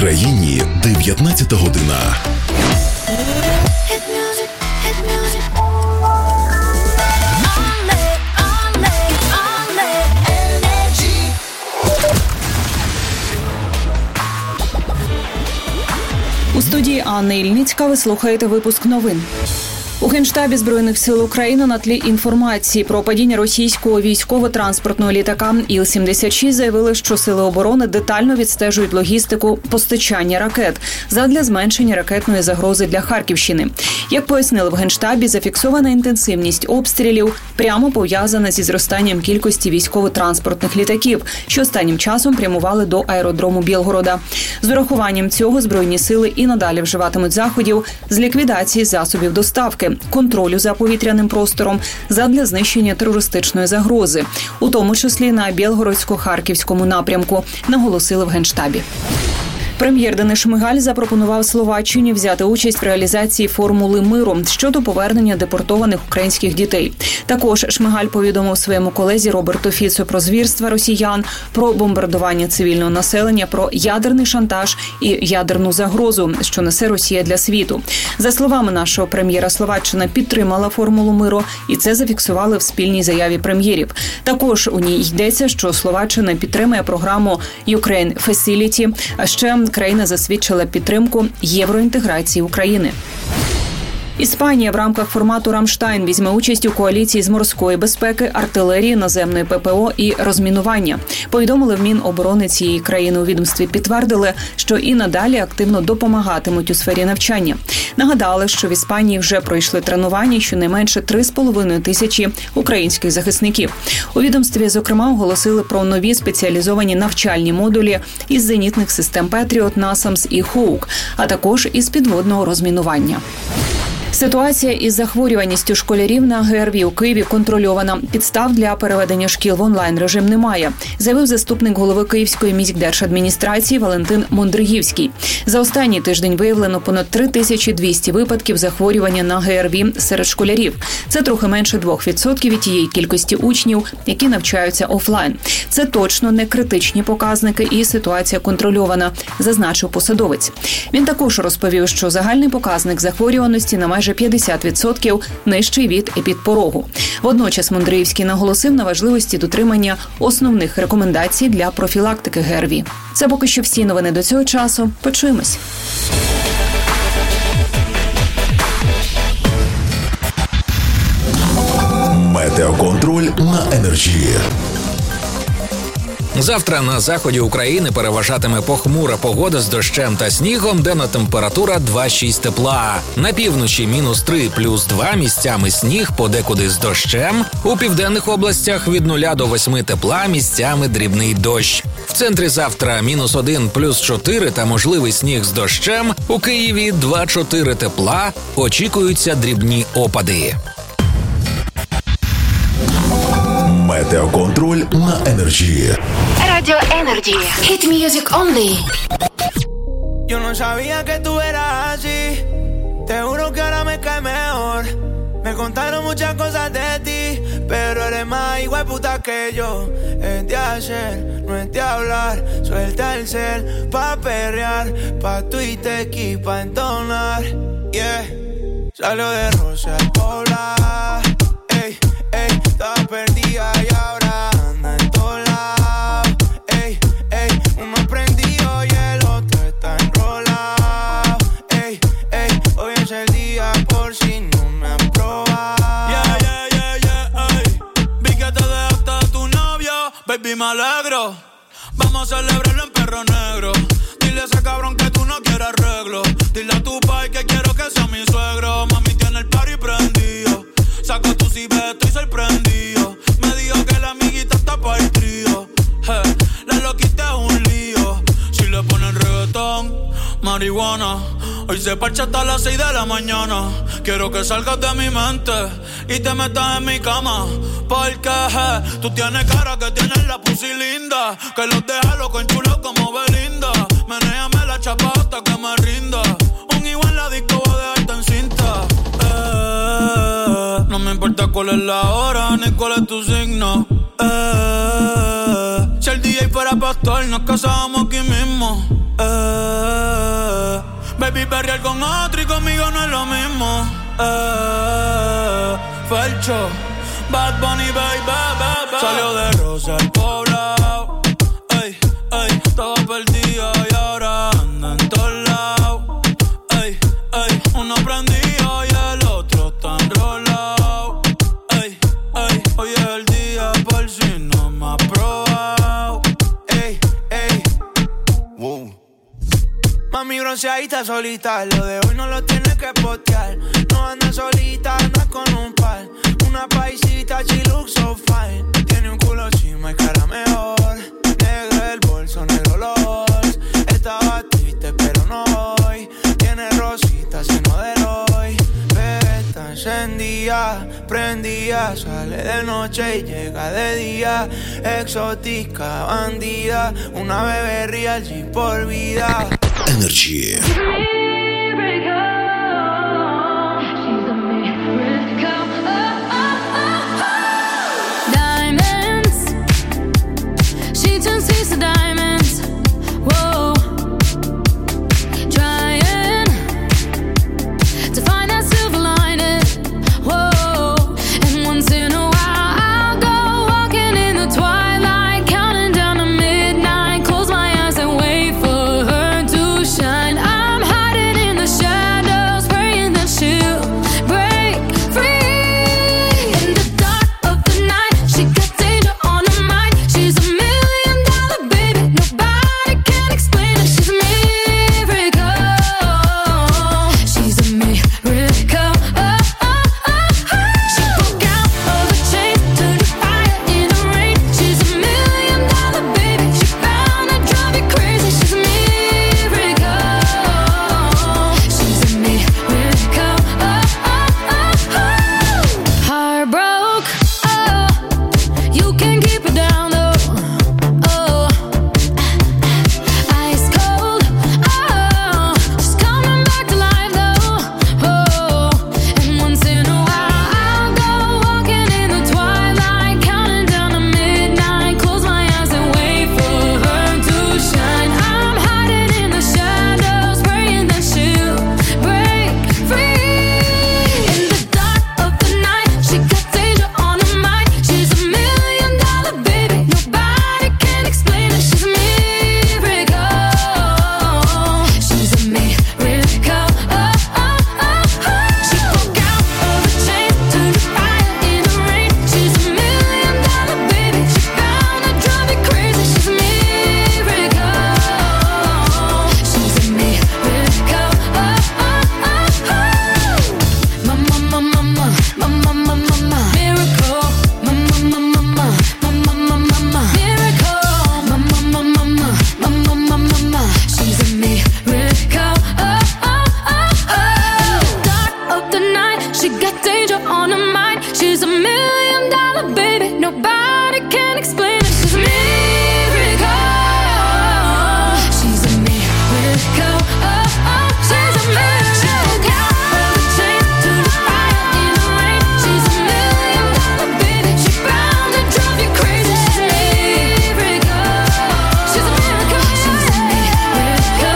країні 19 година. У студії Анна Ільницька ви слухаєте випуск новин. У Генштабі Збройних сил України на тлі інформації про падіння російського військово-транспортного літака Іл-76 заявили, що сили оборони детально відстежують логістику постачання ракет задля зменшення ракетної загрози для Харківщини. Як пояснили в Генштабі, зафіксована інтенсивність обстрілів прямо пов'язана зі зростанням кількості військово-транспортних літаків, що останнім часом прямували до аеродрому Білгорода. З урахуванням цього Збройні сили і надалі вживатимуть заходів з ліквідації засобів доставки, контролю за повітряним простором задля знищення терористичної загрози, у тому числі на Білгородсько-Харківському напрямку, наголосили в Генштабі. Прем'єр Денис Шмигаль запропонував Словаччині взяти участь в реалізації формули миру щодо повернення депортованих українських дітей. Також Шмигаль повідомив своєму колезі Роберту Фіцу про звірства росіян, про бомбардування цивільного населення, про ядерний шантаж і ядерну загрозу, що несе Росія для світу. За словами нашого прем'єра, Словаччина підтримала формулу миру, і це зафіксували в спільній заяві прем'єрів. Також у ній йдеться, що Словаччина підтримує програму Ukraine Facility, а ще країна засвідчила підтримку євроінтеграції України. Іспанія в рамках формату «Рамштайн» візьме участь у коаліції з морської безпеки, артилерії, наземної ППО і розмінування. Повідомили в Міноборони цієї країни. У відомстві підтвердили, що і надалі активно допомагатимуть у сфері навчання. Нагадали, що в Іспанії вже пройшли тренування щонайменше 3,5 тисячі українських захисників. У відомстві, зокрема, оголосили про нові спеціалізовані навчальні модулі із зенітних систем «Петріот», «Насамс» і «Хоук», а також із підводного розмінування. Ситуація із захворюваністю школярів на ГРВІ у Києві контрольована. Підстав для переведення шкіл в онлайн-режим немає, заявив заступник голови Київської міськдержадміністрації Валентин Мондригівський. За останній тиждень виявлено понад 3200 випадків захворювання на ГРВІ серед школярів. Це трохи менше 2% від тієї кількості учнів, які навчаються офлайн. Це точно не критичні показники і ситуація контрольована, зазначив посадовець. Він також розповів, що загальний показник захворюваності на майже 50% нижчий від епідпорогу. Водночас Мондриївський наголосив на важливості дотримання основних рекомендацій для профілактики ГРВІ. Це поки що всі новини до цього часу. Почуємось. Метеоконтроль на Енерджі. Завтра на заході України переважатиме похмура погода з дощем та снігом, денна температура 2-6 тепла. На півночі -3, +2, місцями сніг, подекуди з дощем. У південних областях від 0 до 8 тепла, місцями дрібний дощ. В центрі завтра -1, +4 та можливий сніг з дощем. У Києві 2-4 тепла, очікуються дрібні опади. Метеоконтроль на Енерджі. Radio Energy. Hit music only. Yo no sabía que tú eras así. Te juro que ahora me cae mejor. Me contaron muchas cosas de ti, pero eres más igual puta que yo. Es de hacer, no es de hablar. Suelta el cel pa' perrear, pa' Twitter y pa' entonar. Yeah. Salió de Rosa al Poblar. Ey, ey, estaba perdida y ahora anda en todos lados. Ey, ey, uno prendido y el otro está enrolado. Ey, ey, hoy es el día por si no me han probado. Yeah, yeah, yeah, yeah, ey. Vi que te dejaste de tu novio, baby, me alegro. Vamos a celebrarlo en Perro Negro. Dile a ese cabrón que tú no quieres arreglo. Dile a tu pai que quiero que sea mi suegro. Mami tiene el party prendido. Saca tu ciber, estoy sorprendido. Me dijo que la amiguita está pa' el trío. La loquita es un lío. Si le ponen reggaetón, marihuana. Hoy se parcha hasta las 6 de la mañana. Quiero que salgas de mi mente y te metas en mi cama. Porque tú tienes cara que tienes la pussy linda. Que los deja loco en chulo como Belinda. Menéame la chapa hasta que me rinda. Un igual la disco va a dejarte en cinta. No me importa cuál es la hora ni cuál es tu signo. Si el DJ fuera pastor nos casábamos aquí mismo. perrear con otro y conmigo no es lo mismo. Felcho, Bad Bunny, baby. Salió de Rosa el poblado. Ey, ey, todo perdido y ahora anda en todos lados. Ey, ey, uno prendido y el otro está enrolado. Ey, ey, hoy es el día por si no me ha probado. Ey, ey, wow. Mami bronceadita solita, lo de hoy no lo tienes que postear. No anda solita, anda con un par. Una paisita, she looks so fine. Tiene un culo chima y cara mejor. Negro el bolso, negro los halls. Estaba triste pero no hoy. Tiene rositas y no de hoy. Bebé está encendida, prendida. Sale de noche y llega de día. Exótica, bandida. Una bebé real G por vida. Energy. Diamonds, whoa. Trying to find that silver lining, whoa. And once in a while I'll go walking in the twilight, counting down to midnight. Close my eyes and wait for her to shine. I'm hiding in the shadows, praying that she'll break free. In the dark of the night, she got danger on her mind. She's a $1,000,000 baby, nobody can explain it. She's a miracle. She's a miracle. She broke out of the chains, turned to fire in the rain. She's a $1,000,000 baby. She found to drive you crazy. She's a miracle. She's a miracle. Heart broke, oh, you can keep it down though. Oh, ice cold, oh, she's coming back to life though. Oh, and once in a while I'll go walking in the twilight, counting down to midnight. Close my eyes and wait for her to shine. I'm hiding in the shadows, praying that she'll break free. In the dark of the night, she got danger on her mind. She's a $1,000,000 baby, nobody can explain it. She's a miracle. She's a miracle. She broke out of the chains, turned to fire in the rain. She's a $1,000,000 baby. She found to drive you crazy. She's a miracle. She's a miracle. Mama, mama, mama, mama, mama, mama, miracle. Mama, mama, mama, mama, mama, mama, miracle. Mama, mama, mama, mama, mama, mama, she's a miracle. Dark of the night, she got danger on her mind. She's a $1,000,000 baby, nobody can explain it. She's a miracle. She's a miracle. She's a miracle. She broke out of the chains, turned to fire in the rain. She's a $1,000,000 baby. She found to drive you crazy. She's a miracle. She's a miracle. She's a miracle.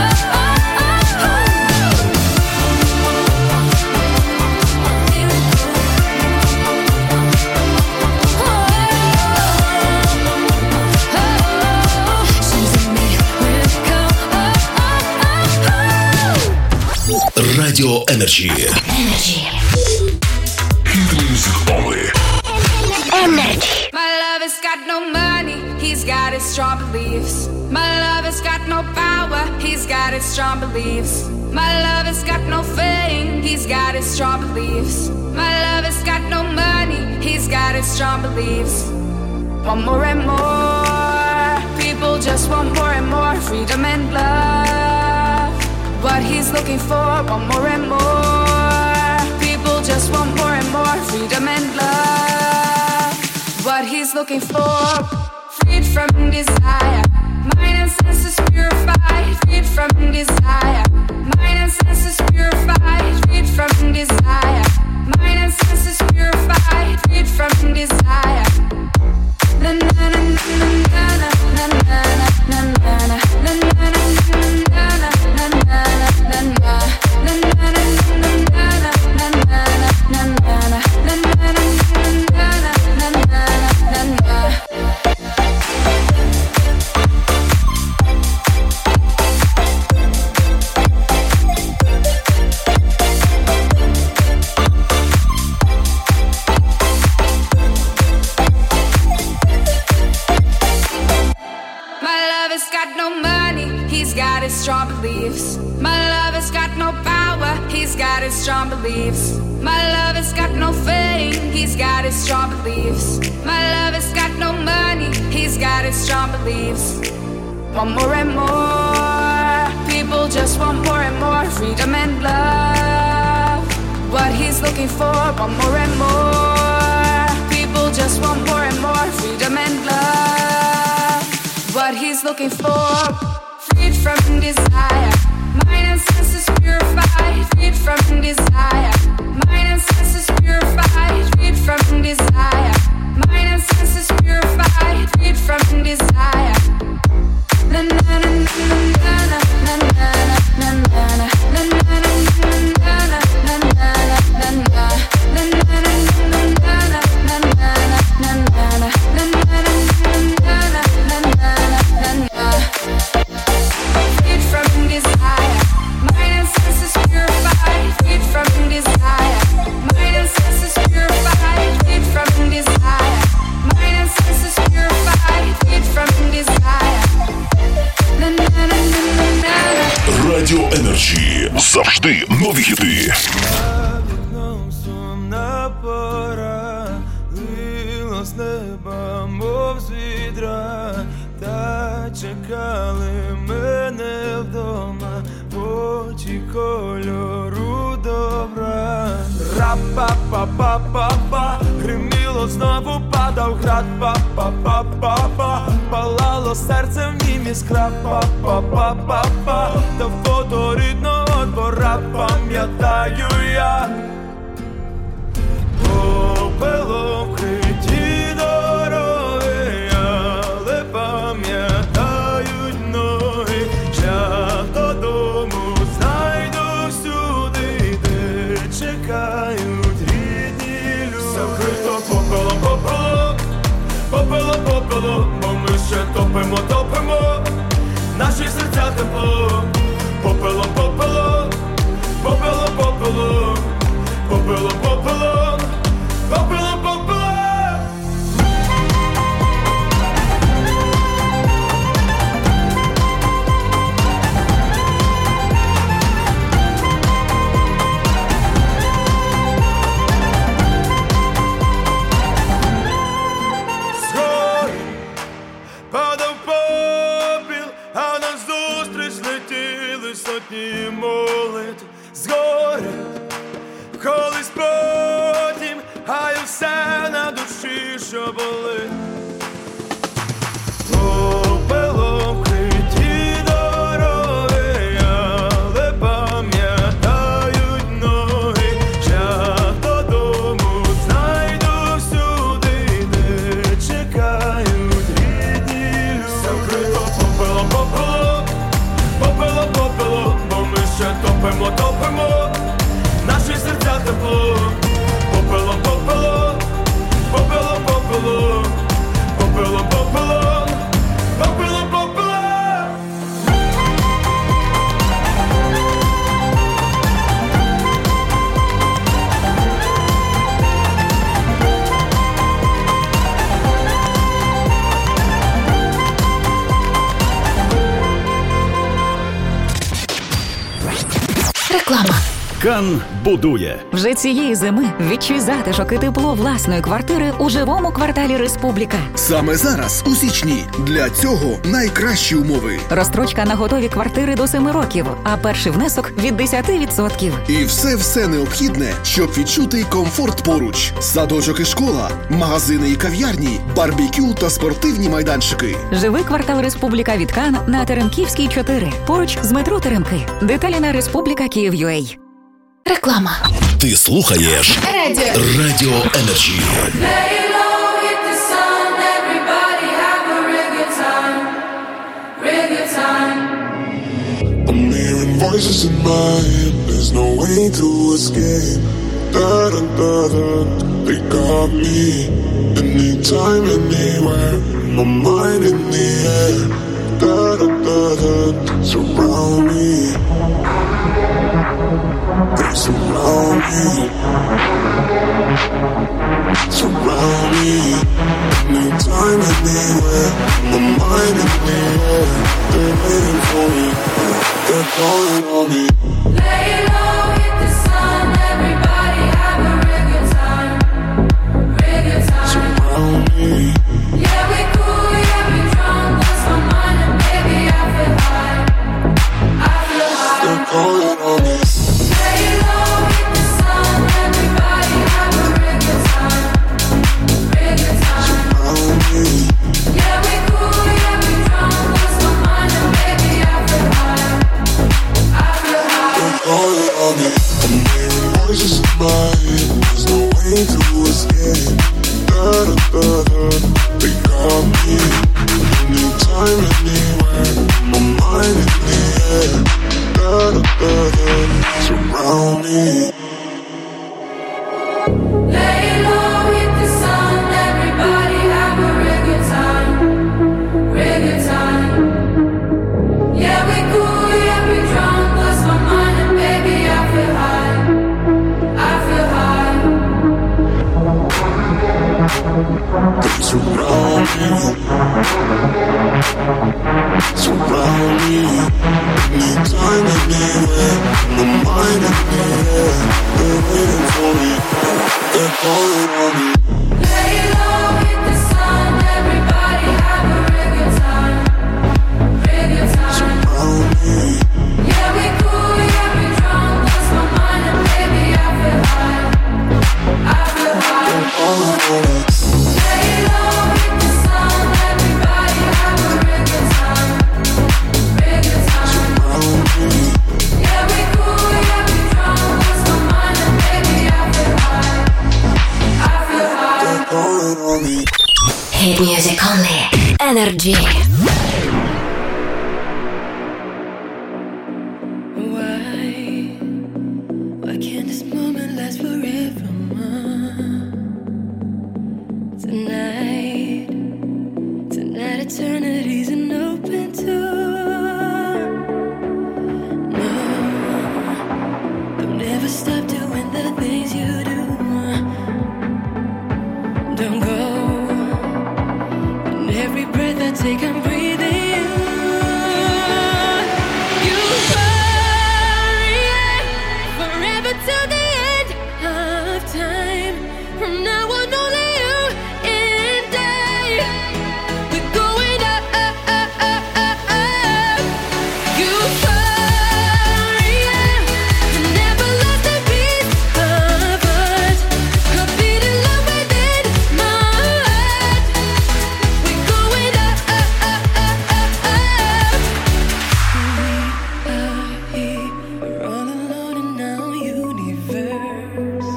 Radio Energy. Music only. Energy. My lover's got no money, he's got his strong beliefs. My lover's got no power, he's got his strong beliefs. My lover's got no fame, he's got his strong beliefs. My lover's got no money, he's got his strong beliefs. Want more and more, people just want more and more freedom and love. What he's looking for, want more and more, people just want more and more freedom and love. What he's looking for, freed from desire, mind and senses purified, freed from desire, mind and senses purified, freed from desire, mind and senses purified, freed from desire. Na na na na na na na na na na na na na na na na na. he's got his strong beliefs. My love has got no power, he's got his strong beliefs. My love has got no fame, he's got his strong beliefs. My love has got no money, he's got his strong beliefs. Want more and more, people just want more and more freedom and love. What he's looking for, want more and more, people just want more and more freedom and love. What he's looking for, freed from desire, mind and senses purified, freed from desire, mind and senses purified, freed from desire, mind and senses purified, freed from desire. Na na na na na na na na na na freed from desire, mind and senses purified, freed from desire, mind and senses purified, freed from desire, mind and senses purified, freed from desire. Радіо Energy. Завжди нові хіти. Вікном сумна пора, лило з неба, мов з відра, та чекали мене вдома, очі кольору добра. Ра-па-па-па-па-па, гриміло, знову падав град, па-па-па-па-па, палало серцем в нім іскра, па-па-па-па-па, та фото рідного двора пам'ятаю я. Попело вкриті дороги, але пам'ятають ноги, шлях додому знайду всюди, де чекають рідні люди. Закрито попелом, попелом, попелом, попелом, бо ми ще топимо, топимо наші серця тепло. Попелом, попелом, попелом, попелом, попелом, попелом, попелом, попелом. Згори падав попіл, а назустріч летіли сотні молитв. Згори колись потім, а й все на душі, що болить. Попелом вкриті дороги, але пам'ятають ноги, шлях додому знайду всюди, де чекають рідні люди. Закрито попелом, попелом, попелом, попелом, бо ми ще топимо, топимо наші серця тепло. Попелом, попелом, попелом, попелом, попелом, попелом, попелом, попелом. Реклама. Кан будує. Вже цієї зими відчуй затишок і тепло власної квартири у живому кварталі «Республіка». Саме зараз, у січні, для цього найкращі умови. Розстрочка на готові квартири до 7 років, а перший внесок від 10%. І все необхідне, щоб відчути комфорт поруч. Садочок і школа, магазини і кав'ярні, барбекю та спортивні майданчики. Живий квартал «Республіка» від Кан на Теремківській, 4. Поруч з метро Теремки. Деталі на «Республіка Київ.UA». Реклама. Ти слухаєш Радіо Energy. I'm hearing voices in my head. There's no way to escape. Da-da-da-da. They got me. Anytime, anywhere. My mind in the air. Da-da-da-da. Surround me. They surround me. Surround me, anytime, anywhere. My mind in the air, they're waiting for me. They're calling on me. Lay low, hit the sun, everybody have a real good time. Real good time. Surround me. Yeah, we cool, yeah, we drunk, lost my mind and baby I feel high. I feel high. They're calling on me. Lay low, hit the sun, everybody have a real good time. Real good time. Surround me. Yeah, we cool, yeah, we drunk, lost my mind and baby I feel high. I feel high. They're calling on me. I'm hearing voices in my head. There's no way to escape. Da-da-da-da. They got me. Anytime, anywhere. My mind in the air. Da-da-da-da. Surround me. Lay low, hit the sun, everybody have a real good time. Real good time. Yeah, we cool, yeah, we drunk, lost my mind and baby I feel high. I feel high. Surround me. Surround me. Anytime, anywhere. My mind in the air. They're waiting for me. They're calling on me. Lay low, hit the sun, everybody have a real good time. Real good time. Surround me. Yeah, we cool, yeah, we drunk, lost my mind and baby I feel high. I feel high. They're calling on me. Lay low, hit the sun, everybody have a real good time. Real good time. Surround me. Yeah, we cool, yeah, we drunk, lost my mind and baby I feel high. I feel high. They're calling on me. Hit music only. Energy. Why can't this moment last forever? Tonight eternity's an open door. No, don't ever stop doing the things you do. Don't go. And every breath I take, I'm breathing you. You hurry forever till the end of time. From now on, only you and I. We're going up, up, up, up, up, up. You hurry, never lost a piece of us. A beating love within my heart. We're going up, up, up, up, up, up. We are here, we're all alone in our universe.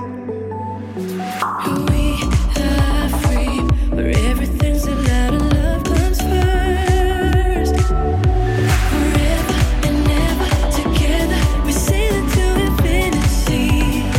We are free, where everything's allowed and love comes first. Forever and ever together, we're sailing to infinity.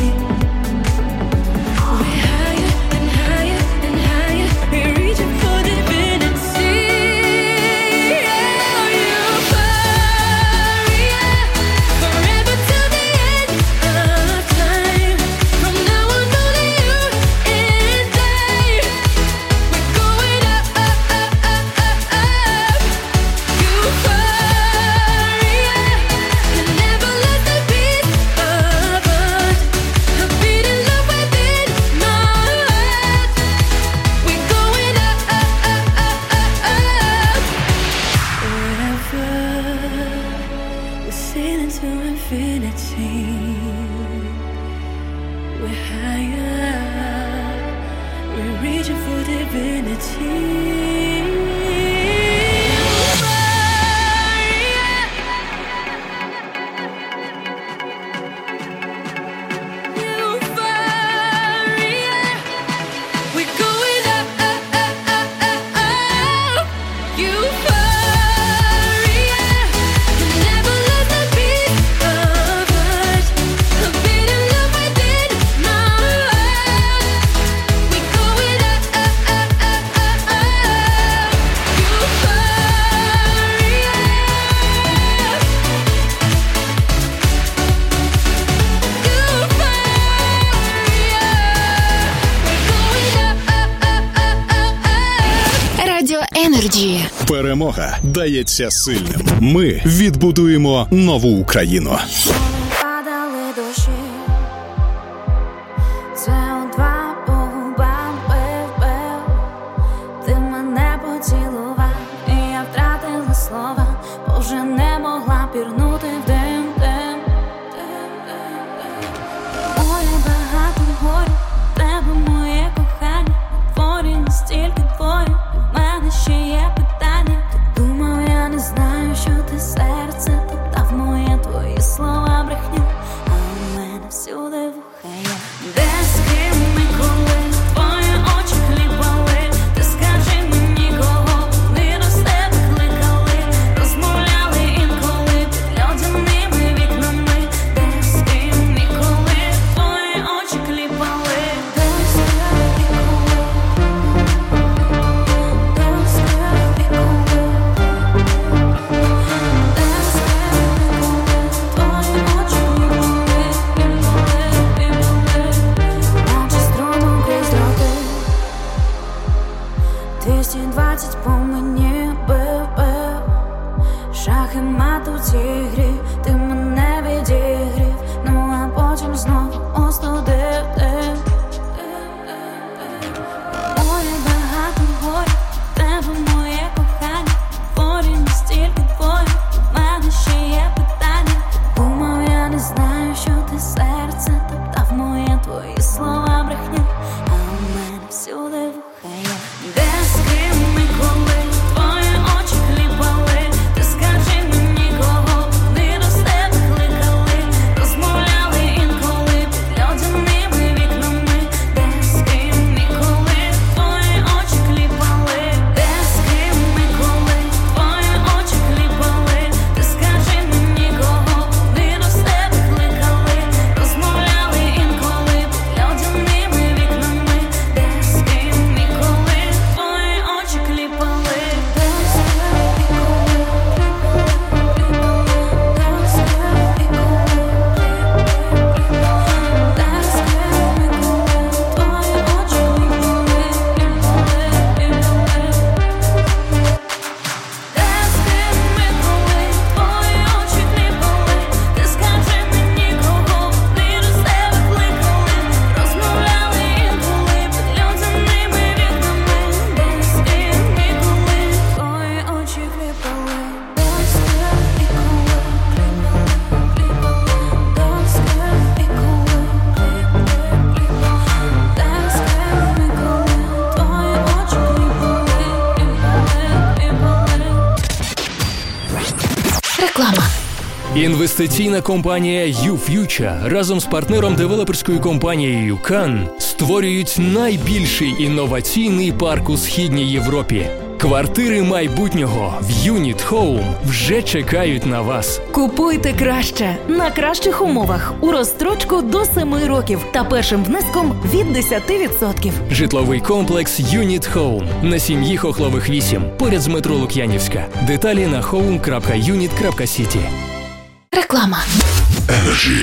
We're higher and higher and higher, we're reaching for divinity. Oh, you hurry, forever till the end of time. From now on, only you and I. We're going up, up, up, up, up, up. You hurry, and never let the beat of us. A beating love within my heart. We're going up, up, up, up, up, up. Forever, we're sailing to infinity. We're higher, we're reaching for divinity. We're going up, up, up, up, up, up. Euphoria, never let the beat of us. A beating love within my heart. We're going up, up, up, up, up, up. Energy. Перемога дається сильним. Ми відбудуємо нову Україну. Падали дощі, СО2 по губам бив. Ти мене поцілував, і я втратила слова, бо вже не могла пірнути в дим. Моє багато горю, тебе моє кохання, на дворі настільки твоє, в мене ще є питання. Ти думав, я не знаю, що ти серце тут дав моє, твої слова брехня, а у мене всюди вуха є. Де, з ким і коли твої очі кліпали, ти скажи мені, кого вони до себе кликали, розмовляли інколи під льодяними вікнами. Де, з ким і коли твої очі кліпали, де, з ким і коли, де, з ким і коли, де, з ким і коли твої очі наче струмом крізь роки. 220 по мені бив. Шах і мат у цій грі, ти мене відігрів, ну а потім знову остудив. Моє багато горю, тебе моє кохання, порі настільки твоє, в мене ще є питання. Думав, я не знаю, що ти серце тут дав моє, твої слова брехня, а у мене всюди вуха є. Де, з ким і коли твої очі кліпали, ти скажи мені, кого вони до себе кликали, розмовляли інколи під льодяними вікнами. Де, з ким і коли твої очі кліпали, де, з ким і коли твої очі кліпали, ти скажи мені, кого вони до себе кликали, розмовляли інколи під льодяними вікнами. Де, з ким і коли твої очі кліпали, де, з ким і коли, де, з ким і коли, де, з ким і коли твої очі кліпали, де, з ким і коли твої очі кліпали, ти скажи мені, кого вони до себе кликали, розмовляли інколи під льодяними вікнами. Де, з ким і коли твої очі кліпали, де, з ким і коли кліпали, де, з ким і коли де, з ким і коли твої очі кліпали. Реклама. Інвестиційна компанія YouFuture разом з партнером-девелоперською компанією Cannes створюють найбільший інноваційний парк у Східній Європі. Квартири майбутнього в Unit Home вже чекають на вас. Купуйте краще, на кращих умовах, у розстрочку до 7 років та першим внеском від 10%. Житловий комплекс Unit Home на Сім'ї Хохлових 8, поряд з метро Лук'янівська. Деталі на home.unit.city. Реклама. Energy.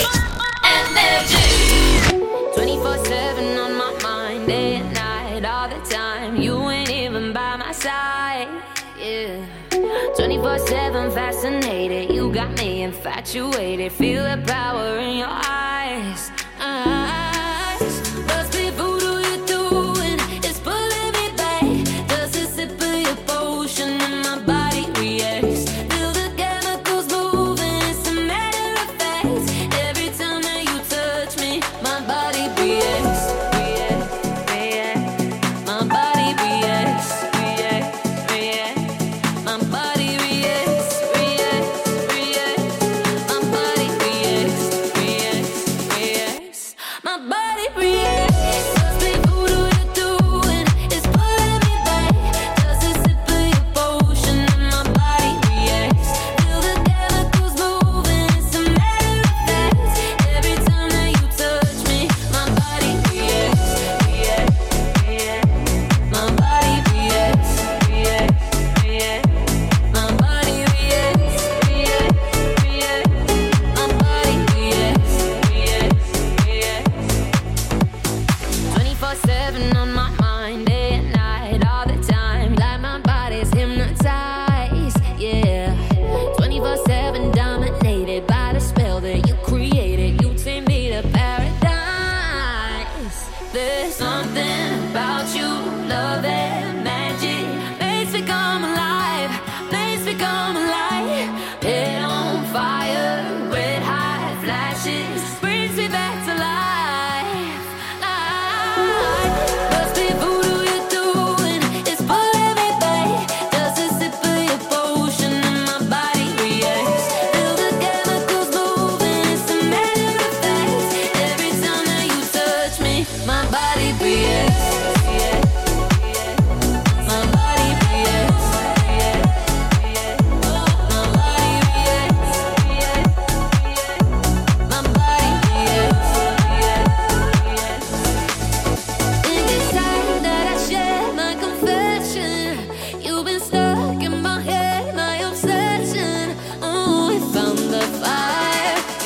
24/7 on my mind, day and night, all the time. You ain't even by my side, yeah. 24/7 fascinated, you got me infatuated. Feel the power in your eyes. Must be voodoo you're doing, it's pulling me back. Just a sip of your potion and my body reacts. Feel the chemicals moving, it's a matter of fact. Every time that you touch me, my body reacts. My body reacts. My body reacts. My body reacts.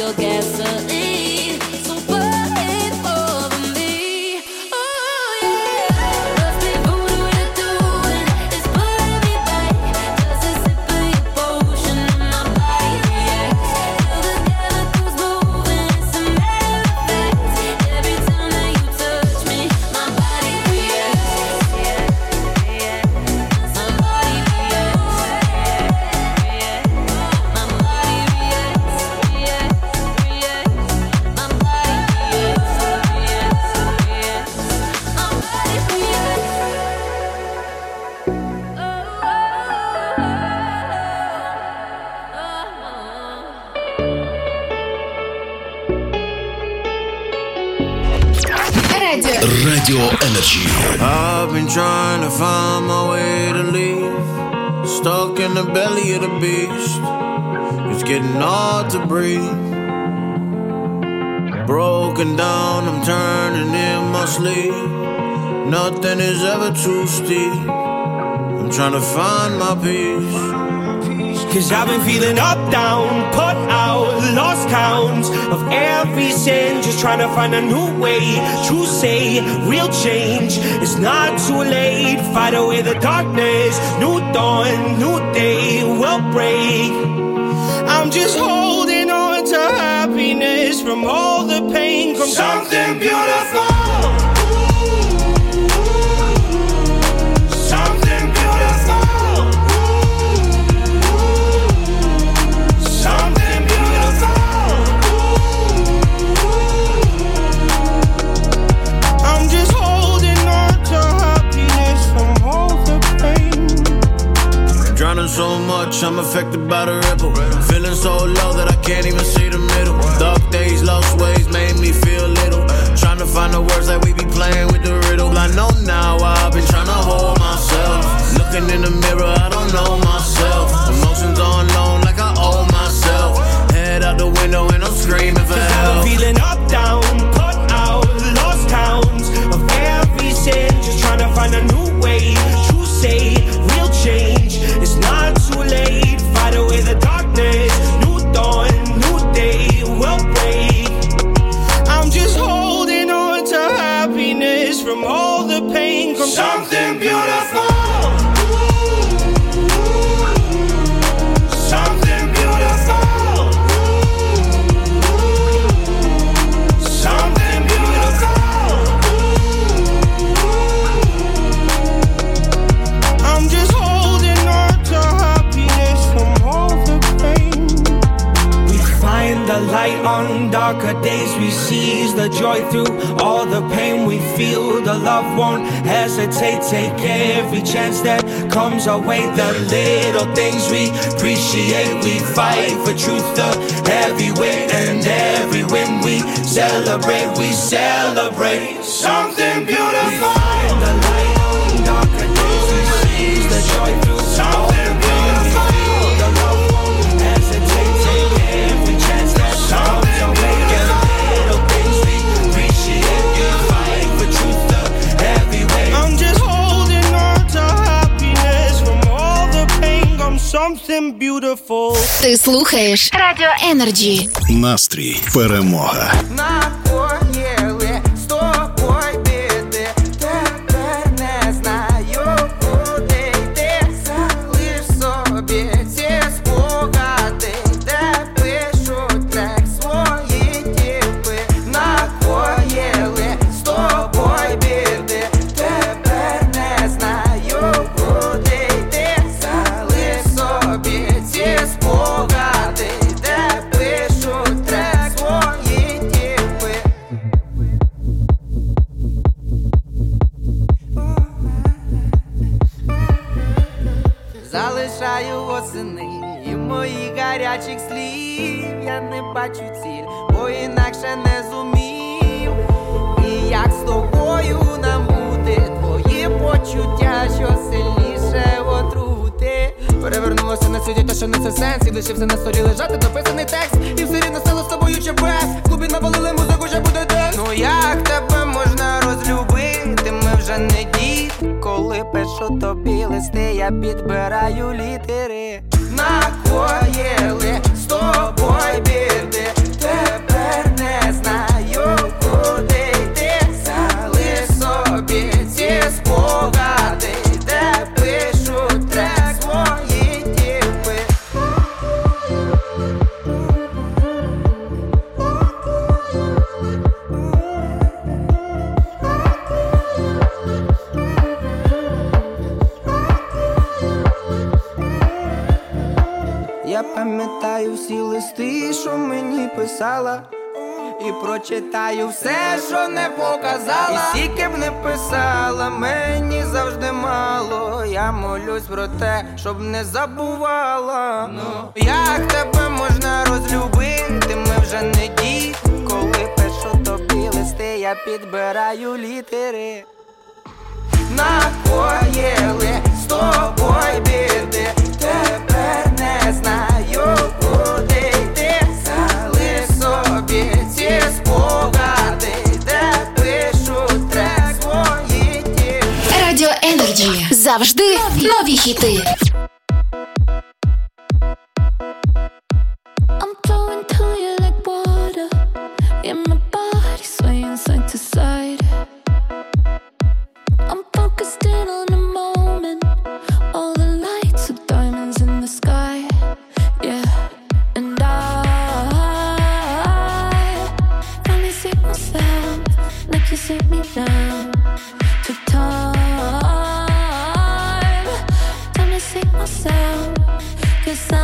your gasoline. So burn it over me. Oh yeah. Must be voodoo you're doing. It's pulling me back. Just a sip of your potion and my body reacts. Feel the chemicals moving. It's a matter of fact. Every time that you touch me, my body reacts. My body Radio Energy. I've been trying to find my way to leave. Stuck in the belly of the beast. It's getting hard to breathe. Broken down, I'm turning in my sleep. Nothing is ever too steep. I'm trying to find my peace. Cause I've been feeling up, down, put out, lost count of every sin. Just trying to find a new way to say real change. It's not too late, fight away the darkness. New dawn, new day will break. I'm just holding on to happiness from all the pain. From something beautiful. So much, I'm affected by the ripple. Feeling so low that I can't even see the middle. Dark days, lost ways, made me feel little. Trying to find the words that we be playing with the riddle. I know now I've been trying to hold myself. Looking in the mirror, I don't know myself. Emotions on loan like I owe myself. Head out the window and I'm screaming for help. I'm feeling up, down, put out, lost count of every sin. Just trying to find a new way to say real change. It's not too late, fight away the darkness. New dawn, new day will break. I'm just holding on to happiness from all the pain. From something beautiful. Something beautiful. Something beautiful. I'm just holding on to happiness from all the pain. We find the light on darker days. We seize the joy through all the pain we feel. The love won't hesitate. Take every chance that comes our way. The little things we appreciate. We fight for truth, the heavy weight. And every win we celebrate. We celebrate something beautiful. We find the light on darker days. We seize the joy through something beautiful. The love won't hesitate. Take every chance that comes our way. And little things we appreciate. We fight for truth, the heavy weight. I'm just holding on to happiness from all the pain. I'm something beautiful. Ти слухаєш Радіо Energy. Настрій, перемога. Напоїли з тобою біди, тепер не знаю, куди йти. Залиш собі ці спогади, де пишуть трек свої тіпи. Напоїли з тобою біди, тепер не знаю, куди йти. Залиш собі ці спогади, де пишуть трек свої тіпи. Залишаю восени і моїх гарячих слів. Я не бачу ціль, бо інакше не зумів. І як з тобою нам бути, твої почуття, що сильніше отрути. Перевернулося на світі те, що несе сенс. І лишився на столі лежати дописаний текст. І все рівно стало з тобою ЧП. В клубі навалили музику, вже буде день. Ну як тебе можна розлюбити? Ми вже не діти. Коли пишу тобі листи, я підбираю літери. Накоїли з тобою біди, всі листи, що мені писала, і прочитаю все, що не показала. І скільки б не писала, мені завжди мало. Я молюсь про те, щоб не забувала. Як тебе можна розлюбити, ми вже не діти. Коли пишу тобі листи, я підбираю літери. Накоїли з тобою біди, тепер не знаю, куди йти. Залиш собі ці спогади, де пишу трек свої ті. Радіо Енерджі. Завжди нові хіти. I'm flowing to you like water. Yeah, my body swaying side to side. I'm focused in on the moment. All the lights are diamonds in the sky. Yeah, and I finally see myself like you see me now. Took time to see myself. 'Cause I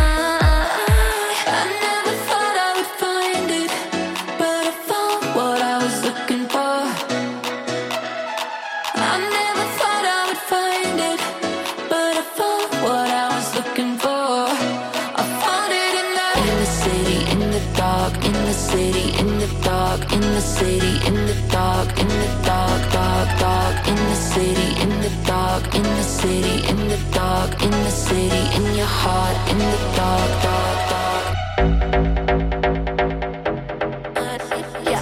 never thought I would find it, but I found what I was looking for. I never thought I would find it, but I found what I was looking for. I found it in the city, in the dark, in the city, in the dark, in the city, in the dark, in the dark, dark, dark, in the city, in the dark, in the city, in the dark, in the city, in your heart, in the dark, dark, dark. Yeah.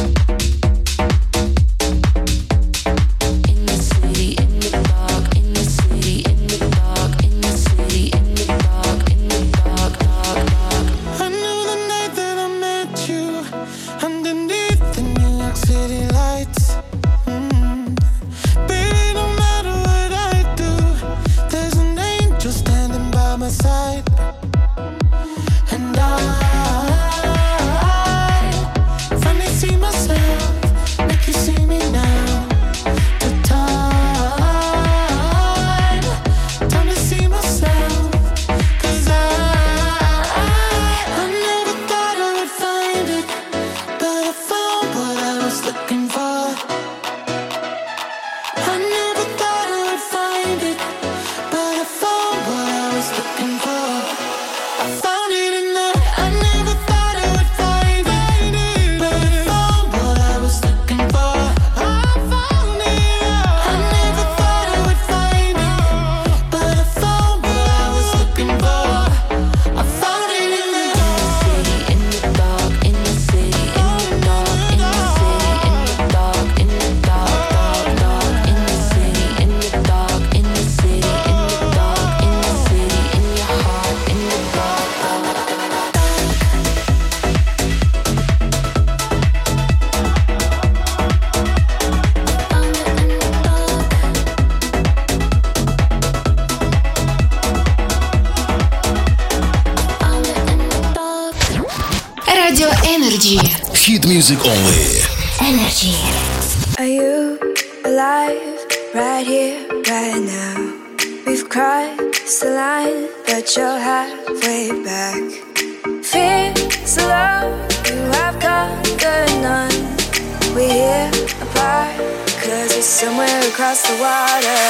In the city, in the dark, in the city, in the dark, in the city, in the dark, in the dark, dark, dark. I knew the night that I met you underneath the New York City lights. Baby, no matter what I do, there's an angel standing by my side. And I finally see myself like you see me now. The time to see myself. 'Cause I never thought I would find it, but I found what I was looking for. I never thought I would find it, but I found what I was looking for. I found it in the. I never thought I would find it, but I found what I was looking for. I found it. I never thought I would find it, but I found what I was looking for. I found it in the city, in the dark, in the city, in the dark, in the city, in the dark, in the dark, dark, dark, in the city, in the dark, in the city, in the dark, in the city, in your heart, in the dark, dark, dark. Радіо Енерджі. Hit music only. Енерджі. Are you alive right here, right now? We've crossed the line, but you're halfway back. Fears the love you have conquered none. We're here apart, 'cause it's somewhere across the water.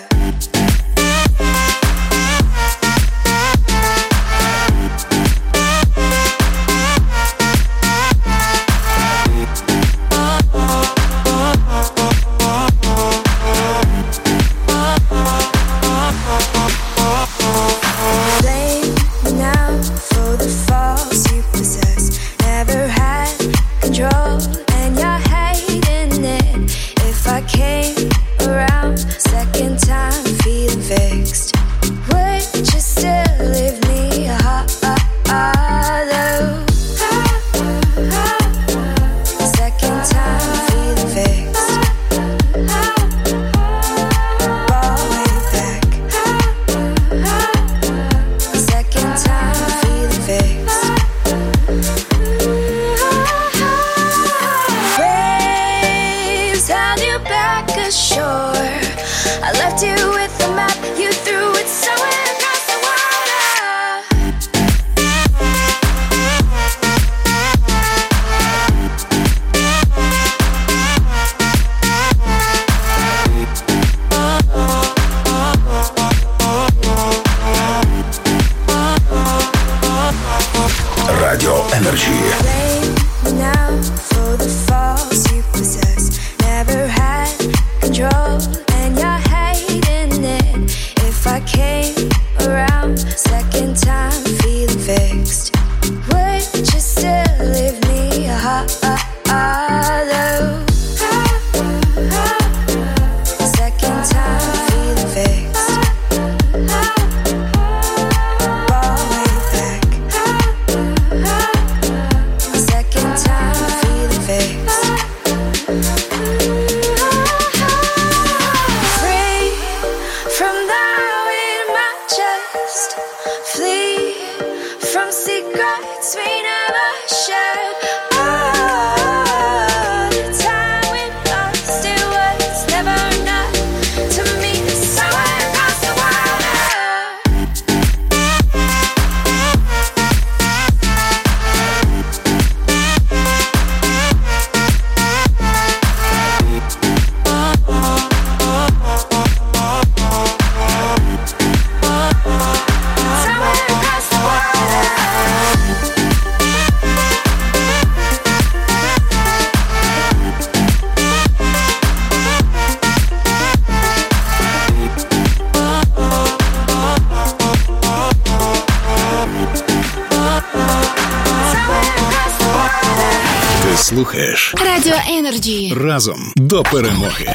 Blame me now for the faults you possess. Never had control, and you're hating it. If I came around second time. Energy. Now for the faults you possess. Never had control and you're hating it. If I came around second time feeling fixed, would you still leave me hollow? Second time feeling fixed. Ball way back. Second time feeling fixed. Free from now in my chest. Flee from secrets we never shared. All the time we lost, it was never enough to meet somewhere across the water. Somewhere across the water. Ти слухаєш Радіо Енерджі. разом до перемоги.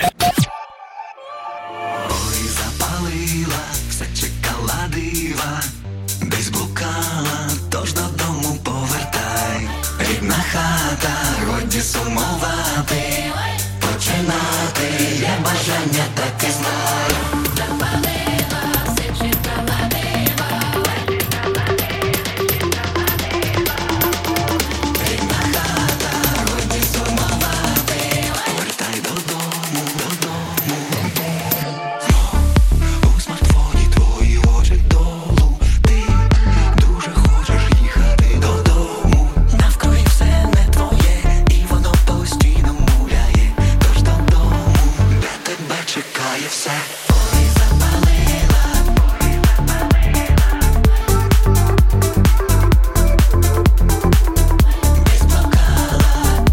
Запалила, все чекала дива, десь блукала, тож додому повертай. Рідна хата, годі сумувати, починати, є бажання, так і знаю. Запалила, все чекала дива, рідна хата, годі сумувати, повертай додому, додому. У смартфоні твої очі долу, ти дуже хочеш їхати додому. Навкруги все не твоє, і воно постійно муляє. Тож додому, де тебе чекає все. Ой, запалила. Десь блукала,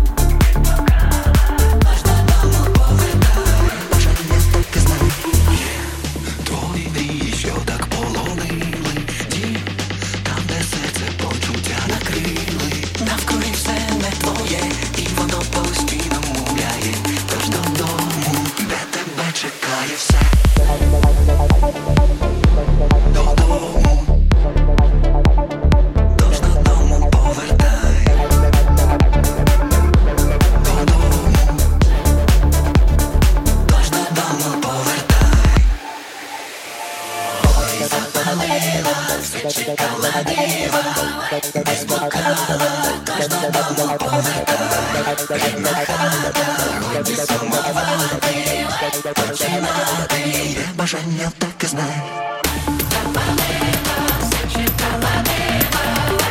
аж додому повертай. Бажання таке знай. Твої мрії, що так полонили, ті, там, де серце почуття накрили. Навкруги все не твоє, і воно постійно муляє. Тож додому, де тебе чекає все. Додому, тож додому повертай. Додому, тож додому повертай. Ой, запалила, все чекала дива, десь блукала, тож додому повертай. Рідна хата, годі сумувати, починати, є бажання, так і знай. Запалила, все чекала дива,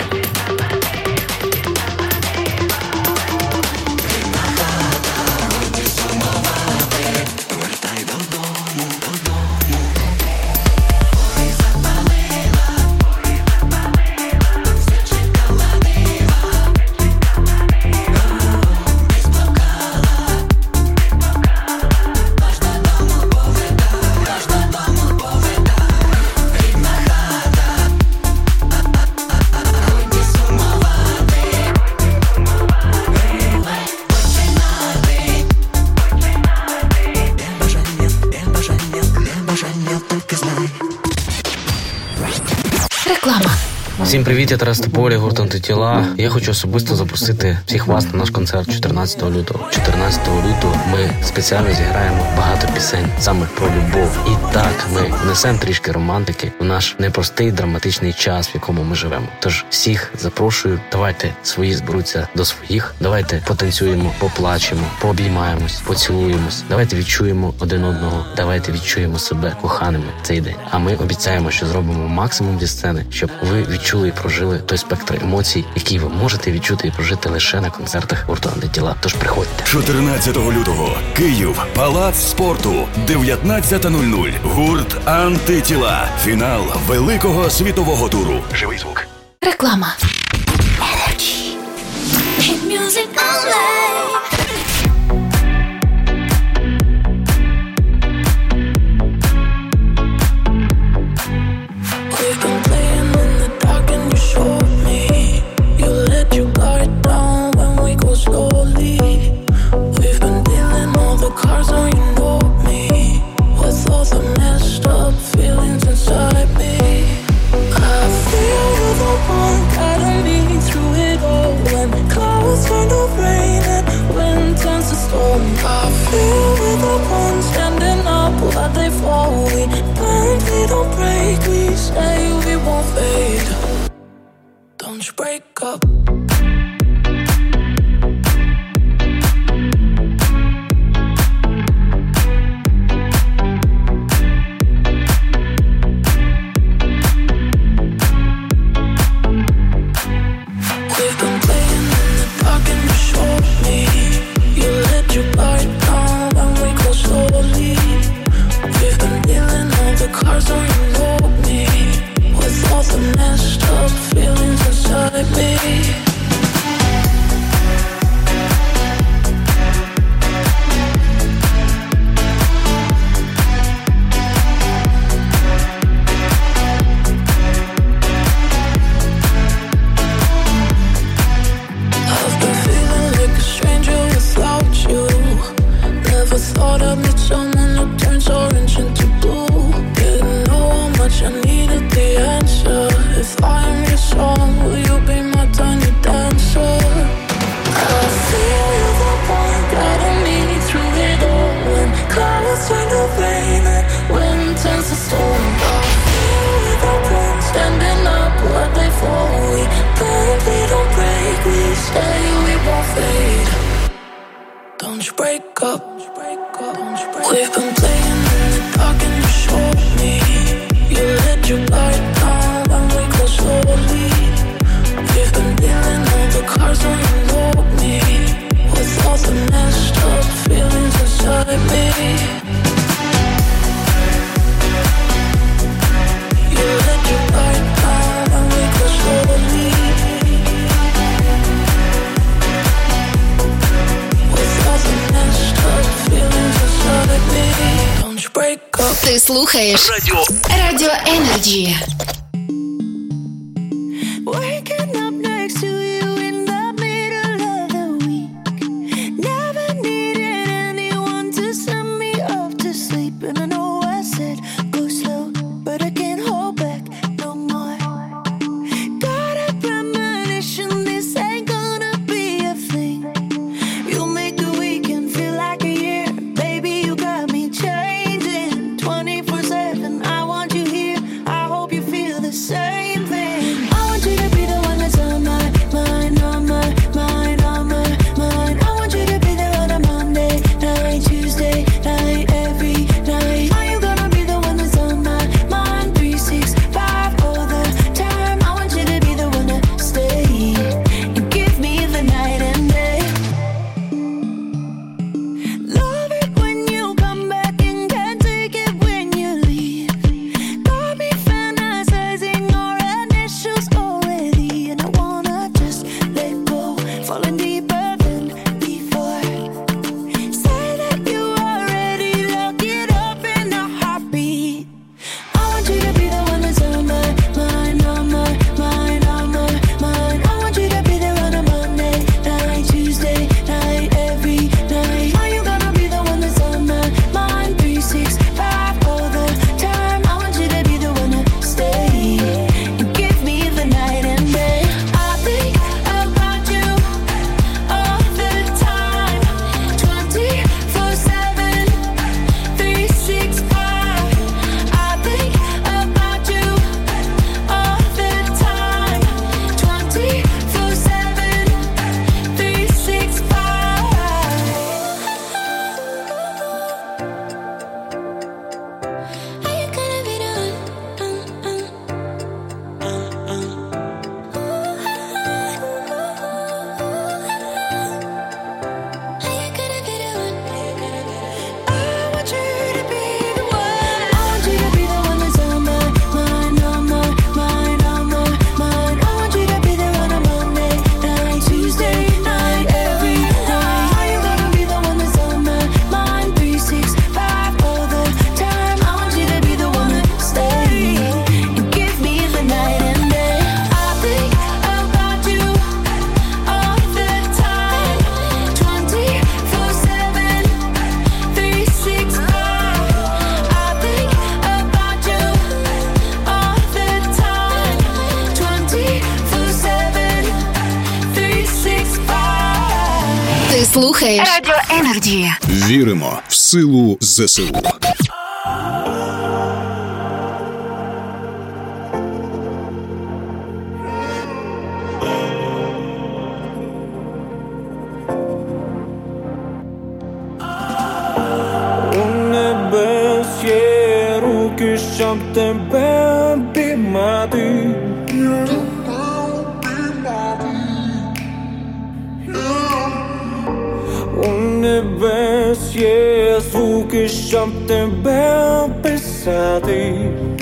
рідна хата, годі сумувати, повертай додому, додому. Ой, запалила, все чекала дива, десь блукала, тож додому повертай, тож додому повертай. Рідна хата, годі сумувати, починати, є бажання, так і знай. Реклама. Всім привіт, я Тарас Тополя, гурт «Антитіла». Я хочу особисто запросити всіх вас на наш концерт 14 лютого. 14 лютого ми спеціально зіграємо багато пісень саме про любов. І так, ми внесемо трішки романтики в наш непростий драматичний час, в якому ми живемо. Тож всіх запрошую, давайте свої зберуться до своїх, давайте потанцюємо, поплачемо, пообіймаємось, поцілуємось, давайте відчуємо один одного, давайте відчуємо себе коханими цей день. А ми обіцяємо, що зробимо максимум зі сцени, щоб ви відчули і прожили той спектр емоцій, який ви можете відчути і прожити лише на концертах гурту «Антитіла». Тож приходьте. 14 лютого. Київ. Палац спорту. 19:00. Гурт «Антитіла». Фінал великого світового туру. Живий звук. Реклама. Energy. music only. We've been playing in the dark and you showed me. You let your guard down when we go slowly. We've been dealing all the cards, now you know me. With all the messed up feelings inside me, I feel you're the one guiding me through it all. When clouds turn to rain and wind turns to storm, I feel we're the ones standing up while they fall. We bend, we don't break, we say we won't fade. Don't you break up. We've been playing in the dark and you showed me. You let your guard down when we go slowly. We've been dealing all the cards, now you know me. With all the messed up feelings inside me. I've been feeling like a stranger without you. Never thought I'd meet someone who turns orange into blue. Didn't know how much I needed the answer. If I am your song, will you be my tiny dancer? I feel you're the one guiding me through it all. When clouds turn to rain and wind turns to storm, I feel we're the ones standing up while they fall. We bend, we don't break, we say we won't fade. Don't you break up. We've been playing in the dark and you showed me. You let your guard down when we go slowly. We've been dealing all the cards, now you know me. With all the messed up feelings inside me. You let your guard down when we go slowly. With all the messed up feelings inside me. Don't you break up. Ти слухаєш Радіо Energy. Waking up next to you in the middle of the week. Never needed anyone to send me off to sleep. And I know I said go slow, but I can't hold back no more. Got a premonition this ain't gonna be a thing. You make the weekend feel like a year. Baby, you got me changing 24/7. I want you here. I hope you feel the same thing. I want you to be the one that's on my mind, on my mind, on my mind. I want you to be there on a Monday night, Tuesday night, every night. Are you gonna be the one that's on my mind 365 all the time? I want you to be the one to stay and give me the night and day. Love it when you come back and can't take it when you leave. Got me fantasizing our initials already, and I wanna just let go, falling deeper than before. Say that you are ready, lock it up in a heartbeat. I want you to be the one that's on my mind, on my mind, on my mind. I want you to be there on a Monday night, Tuesday night, every night. Are you gonna be the one that's on my mind 365 all the time? I want you to be the one to stay and give me the night and day. I think about you слухаєш Радіо Енерджі. Віримо в силу ЗСУ. Щоб тебе обіймати. У небес є звуки, щоб тебе описати.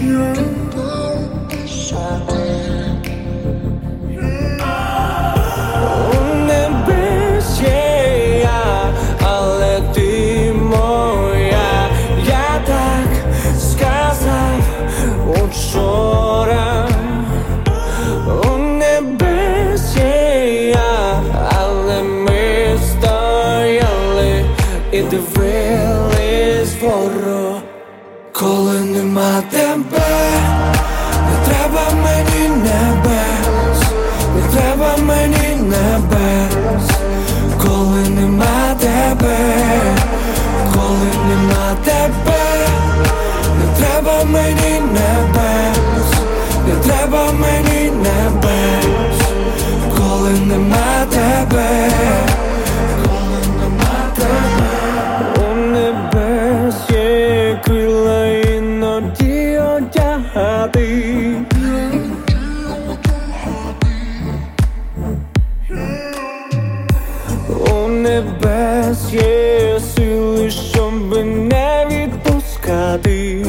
У небес є я, але ти моя. Я так сказав учора. У небес є я, але ми стояли і дивились вгору. Коли нема тебе, не треба мені небес, не треба мені небес. Коли нема тебе, коли нема тебе, не треба мені небес, не треба мені небес. Коли нема тебе, коли нема тебе. У небес є крила, іноді одягати. У небес є сили, щоб не відпускати.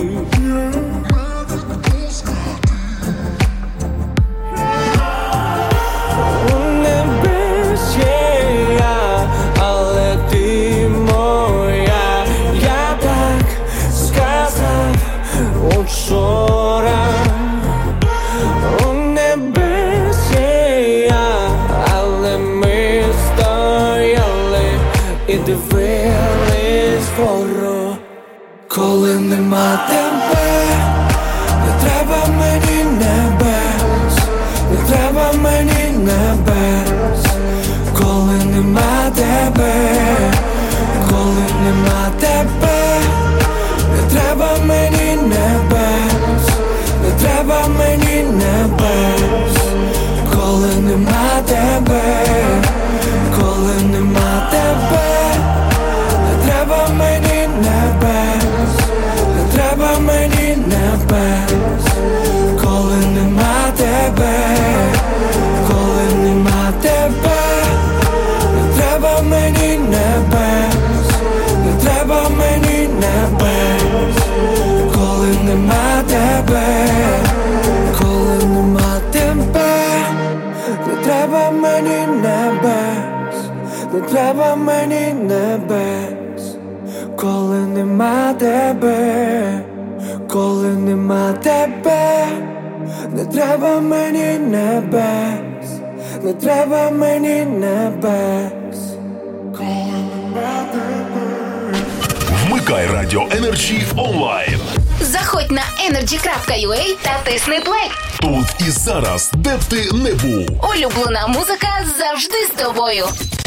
У небес є я, але ти моя. Я так сказав учора. У небес є я, але ми стояли і дивились вгору. Коли нема тебе, не треба мені небес, не треба мені небес. Коли нема тебе, коли нема тебе, не треба мені небес, не треба мені небес. Коли нема тебе, коли нема тебе, не треба мені небес, не треба мені небес. Коли нема тебе, коли нема тебе, не треба мені небес, не треба мені небес. Коли нема тебе, коли нема тебе, не треба мені небес, не треба мені небес. Коли нема тебе, коли нема тебе, не треба мені небес, не треба мені небес. Вмикай Радіо Енерджі онлайн. Заходь на energy.ua та тисни плей. Тут і зараз, де б ти не був. Улюблена музика завжди з тобою.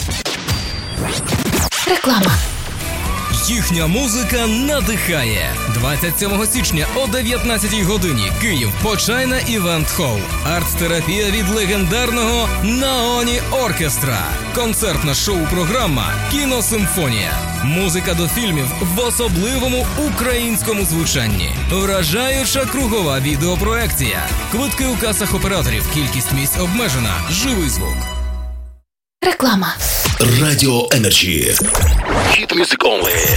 Реклама. Їхня музика надихає. 27 січня о 19 годині. Київ. Почайна Івент Холл. Арт-терапія від легендарного Наоні Оркестра. Концертна шоу-програма «Кіносимфонія». Музика до фільмів в особливому українському звучанні. Вражаюча кругова відеопроекція. Квитки у касах операторів. Кількість місць обмежена. Живий звук. Реклама. Радіо Енерджі. Hit music only.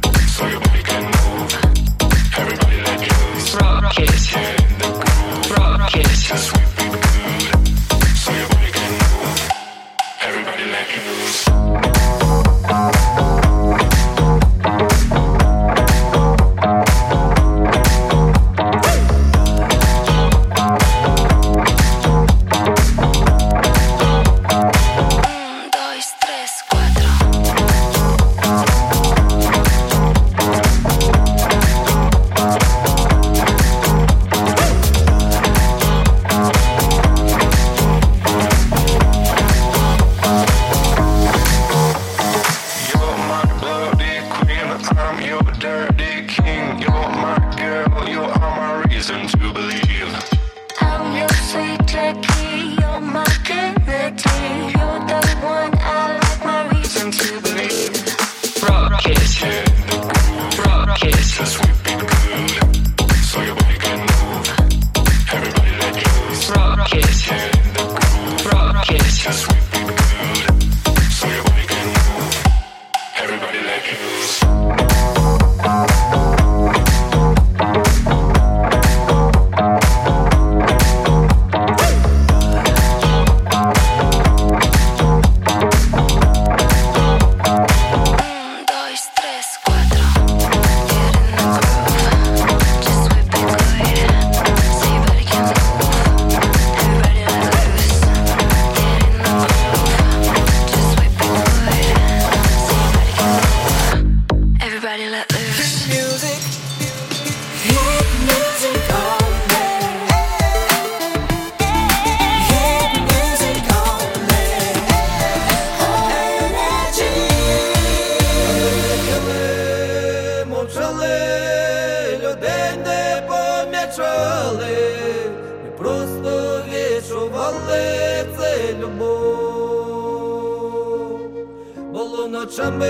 Rock it. Ночами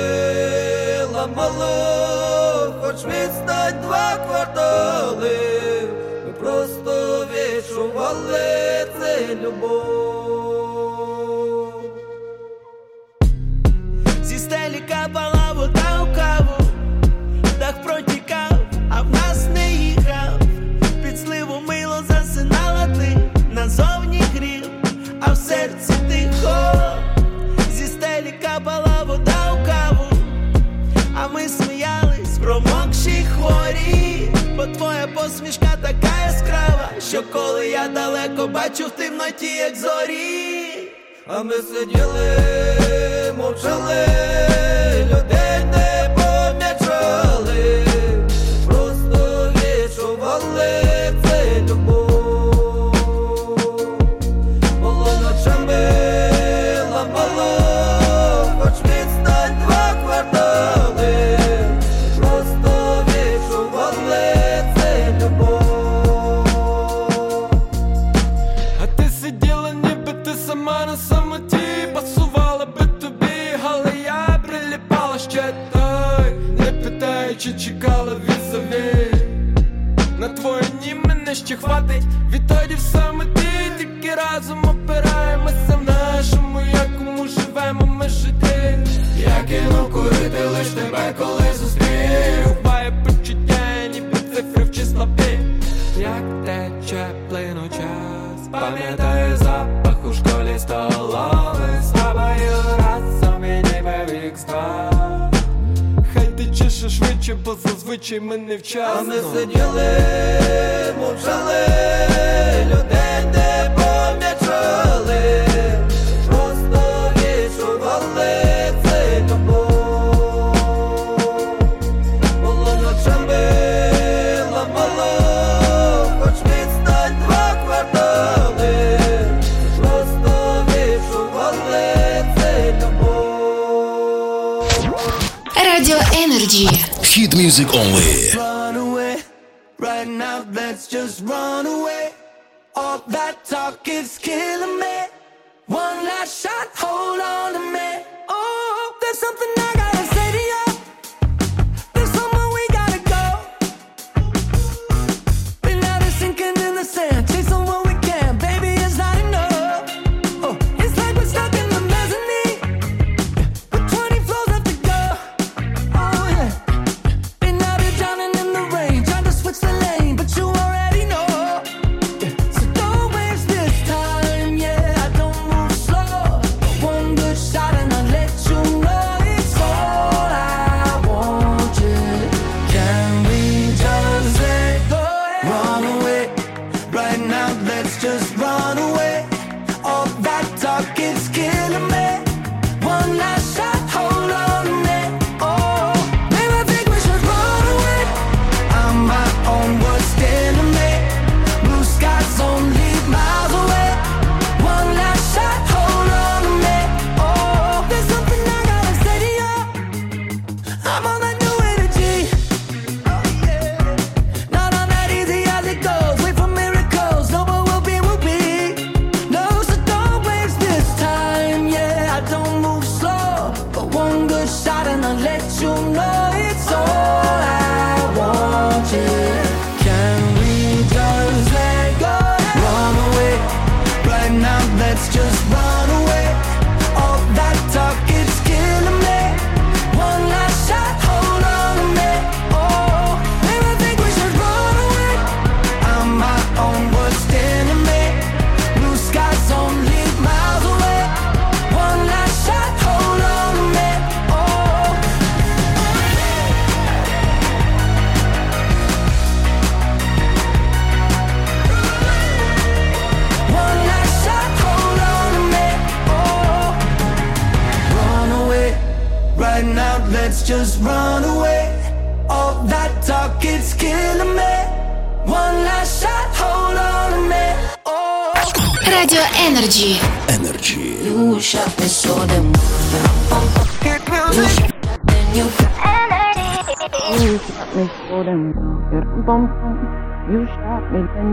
ламало, хоч відстань 2 квартали, ми просто відчували це любов. Зі стелі капала вода у каву, дах протікав, а в нас не їхав. Під сливу мило засинала ти, назовні грів, а в серці тихо. Зі стелі капала вода у каву, а ми сміялись, промокші хворі. Бо твоя посмішка така яскрава, що коли я далеко бачу в темноті, як зорі. А ми сиділи, мовчали, людей не помічали, просто відчували це любов. Було ночами ламало, хоч відстань 2 квартали, просто відчували це любов. А ти сиділа, ніби ти сама на самоті, пасувала би тобі, але я приліпала ще так, не питаючи, чекала візові. На твої ні мене ще хватить, відтоді в самоті, тільки разом опираємося в нашому, якому живемо ми жити. Я кинув курити лиш тебе, коли зустрів, буває почуття, ніби цифри в числові. Як тече плину час, пам'ятаю запах у школі столової, з тобою разом і ніби вік-2. Хай тече ще швидше, бо зазвичай ми невчасно. А ми сиділи, мовчали, людей не помічали, просто відчували це любов. Було ночами ламало, хоч відстань 2 квартали, просто відчували це любов. Радіо Energy. Hit music only. Run away, right now let's just run away. All that talk is killing me. One last shot, hold on to me. Oh, there's something I gotta say to you. There's somewhere we gotta go. Been out of sinking in the sand, chasing what we can, baby, it's not enough. Oh, it's like we're stuck in the mezzanine, with 20 floors left to go. Oh yeah. Been out here drowning in the rain, trying to switch the lane, but you already know. So don't waste just run away. All that talk, it's killing me. One last shot, hold on to me. Oh. Радио Energy. Energy. You shot me so damn well. You shot me, you shot me so damn well. You shot me, then